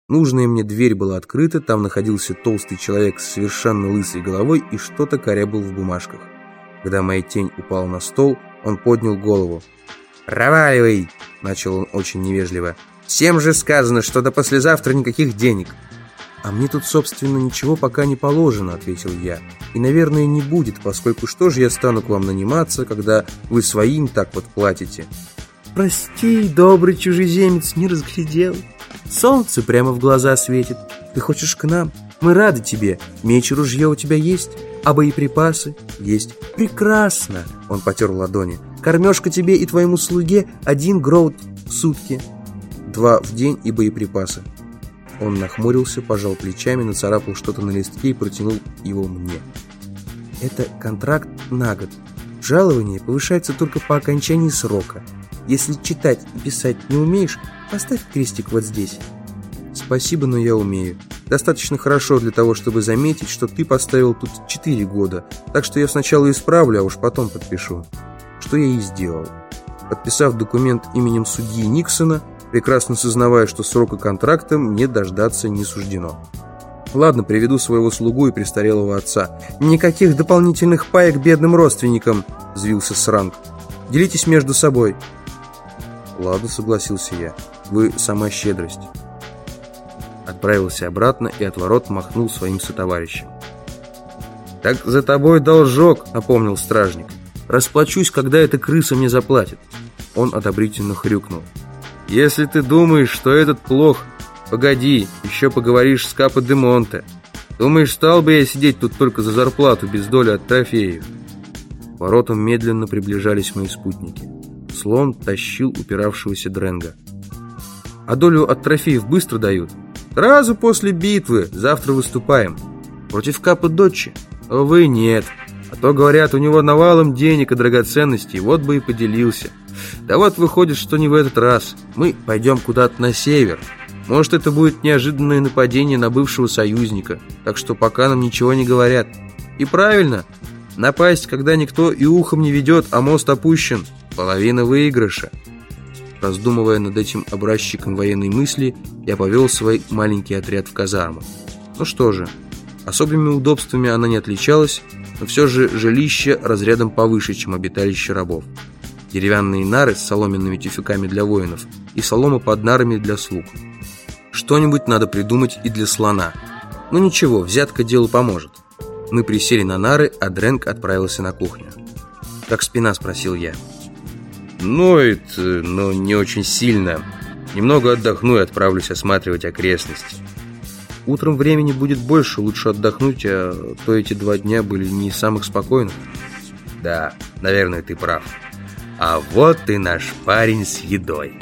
Нужная мне дверь была открыта, там находился толстый человек с совершенно лысой головой и что-то корябал в бумажках. Когда моя тень упала на стол, он поднял голову. «Проваливай!» – начал он очень невежливо. «Всем же сказано, что до послезавтра никаких денег!» «А мне тут, собственно, ничего пока не положено», – ответил я. «И, наверное, не будет, поскольку что же я стану к вам наниматься, когда вы своим так вот платите?» «Прости, добрый чужеземец, не разглядел. Солнце прямо в глаза светит. Ты хочешь к нам? Мы рады тебе. Меч и ружье у тебя есть? А боеприпасы? Есть. Прекрасно!» Он потер ладони. «Кормежка тебе и твоему слуге 1 гроут в сутки. 2 в день и боеприпасы». Он нахмурился, пожал плечами, нацарапал что-то на листке и протянул его мне. «Это контракт на год. Жалование повышается только по окончании срока. Если читать и писать не умеешь, поставь крестик вот здесь». «Спасибо, но я умею. Достаточно хорошо для того, чтобы заметить, что ты поставил тут 4 года. Так что я сначала исправлю, а уж потом подпишу». Что я и сделал. Подписав документ именем судьи Никсона, прекрасно сознавая, что срока контракта мне дождаться не суждено. «Ладно, приведу своего слугу и престарелого отца». «Никаких дополнительных паек бедным родственникам», — взвился Сранг. «Делитесь между собой». «Ладно», — согласился я. «Вы сама щедрость». Отправился обратно и от ворот махнул своим сотоварищам. «Так за тобой должок», — напомнил стражник. «Расплачусь, когда эта крыса мне заплатит». Он одобрительно хрюкнул. «Если ты думаешь, что этот плох, погоди, еще поговоришь с Капо де Монте. Думаешь, стал бы я сидеть тут только за зарплату без доли от трофеев?» К воротам медленно приближались мои спутники. Слон тащил упиравшегося Дренга. «А долю от трофеев быстро дают?» «Сразу после битвы, завтра выступаем». «Против Капо Доччи?» «Увы, нет. А то, говорят, у него навалом денег и драгоценностей, вот бы и поделился. Да вот выходит, что не в этот раз. Мы пойдем куда-то на север. Может, это будет неожиданное нападение на бывшего союзника, так что пока нам ничего не говорят. И правильно, напасть, когда никто и ухом не ведет, а мост опущен, половина выигрыша». Раздумывая над этим образчиком военной мысли, я повел свой маленький отряд в казарму. Ну что же, особыми удобствами она не отличалась, но все же жилище разрядом повыше, чем обиталище рабов. Деревянные нары с соломенными тюфяками для воинов и солома под нарами для слуг. Что-нибудь надо придумать и для слона. Но ничего, взятка делу поможет. Мы присели на нары, а Дренг отправился на кухню. «Как спина?» – спросил я. «Ноет, но не очень сильно. Немного отдохну и отправлюсь осматривать окрестности». «Утром времени будет больше, лучше отдохнуть, а то эти 2 дня были не из самых спокойных». «Да, наверное, ты прав. А вот и наш парень с едой».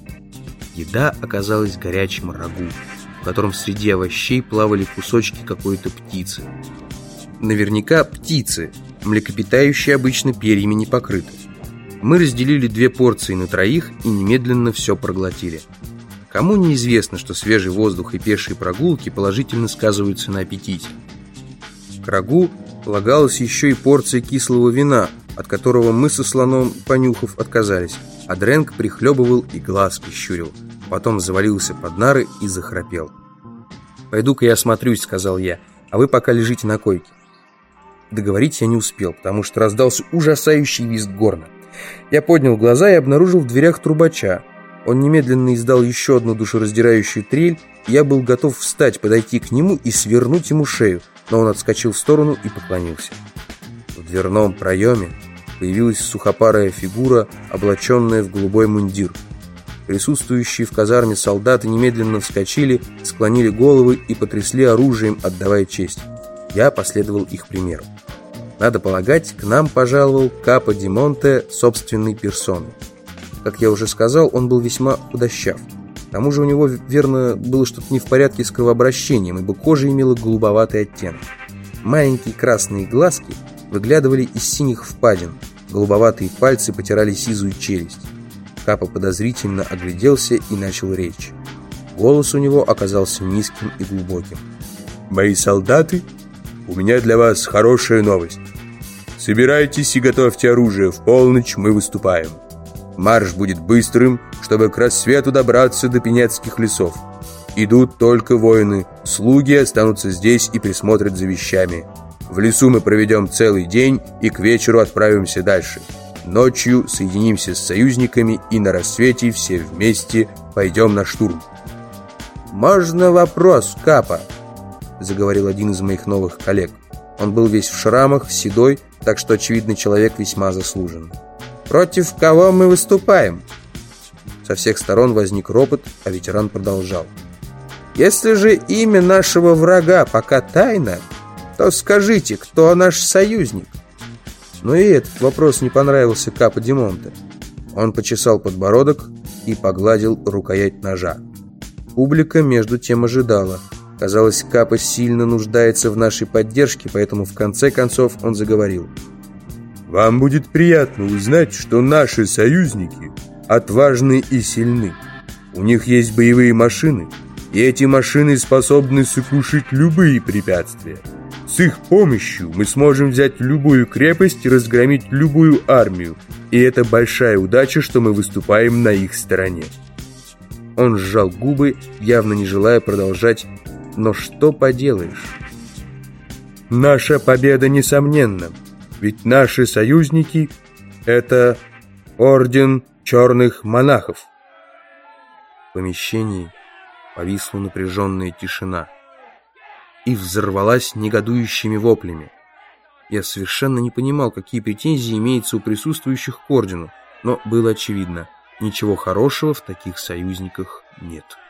Еда оказалась горячим рагу, в котором среди овощей плавали кусочки какой-то птицы. Наверняка птицы, млекопитающие обычно перьями не покрыты. Мы разделили 2 порции на 3 и немедленно все проглотили. Кому неизвестно, что свежий воздух и пешие прогулки положительно сказываются на аппетите. К рагу полагалась еще и порция кислого вина, от которого мы со слоном, понюхав, отказались, а Дренг прихлебывал и глазки щурил. Потом завалился под нары и захрапел. «Пойду-ка я осмотрюсь», — сказал я, — «а вы пока лежите на койке». Договорить я не успел, потому что раздался ужасающий визг горна. Я поднял глаза и обнаружил в дверях трубача. Он немедленно издал еще одну душераздирающую трель, и я был готов встать, подойти к нему и свернуть ему шею, но он отскочил в сторону и поклонился. В дверном проеме появилась сухопарая фигура, облаченная в голубой мундир. Присутствующие в казарме солдаты немедленно вскочили, склонили головы и потрясли оружием, отдавая честь. Я последовал их примеру. Надо полагать, к нам пожаловал Капо де Монте собственной персоной. Как я уже сказал, он был весьма худощав. К тому же у него, верно, было что-то не в порядке с кровообращением, ибо кожа имела голубоватый оттенок. Маленькие красные глазки выглядывали из синих впадин, голубоватые пальцы потирали сизую челюсть. Капо подозрительно огляделся и начал речь. Голос у него оказался низким и глубоким. «Мои солдаты, у меня для вас хорошая новость. Собирайтесь и готовьте оружие, в полночь мы выступаем. Марш будет быстрым, чтобы к рассвету добраться до Пенецких лесов. Идут только воины, слуги останутся здесь и присмотрят за вещами. В лесу мы проведем целый день и к вечеру отправимся дальше. Ночью соединимся с союзниками и на рассвете все вместе пойдем на штурм». «Можно вопрос, Капа?» — заговорил один из моих новых коллег. Он был весь в шрамах, седой, так что, очевидно, человек весьма заслуженный. «Против кого мы выступаем?» Со всех сторон возник ропот, а ветеран продолжал. «Если же имя нашего врага пока тайна, то скажите, кто наш союзник?» Но и этот вопрос не понравился Капо ди Монте. Он почесал подбородок и погладил рукоять ножа. Публика между тем ожидала. Казалось, Капо сильно нуждается в нашей поддержке, поэтому в конце концов он заговорил. «Вам будет приятно узнать, что наши союзники отважны и сильны. У них есть боевые машины, и эти машины способны сокрушить любые препятствия. С их помощью мы сможем взять любую крепость и разгромить любую армию, и это большая удача, что мы выступаем на их стороне». Он сжал губы, явно не желая продолжать, но что поделаешь? «Наша победа несомненна, ведь наши союзники — это Орден Черных Монахов». В помещении повисла напряженная тишина и взорвалась негодующими воплями. Я совершенно не понимал, какие претензии имеются у присутствующих к ордену, но было очевидно, ничего хорошего в таких союзниках нет.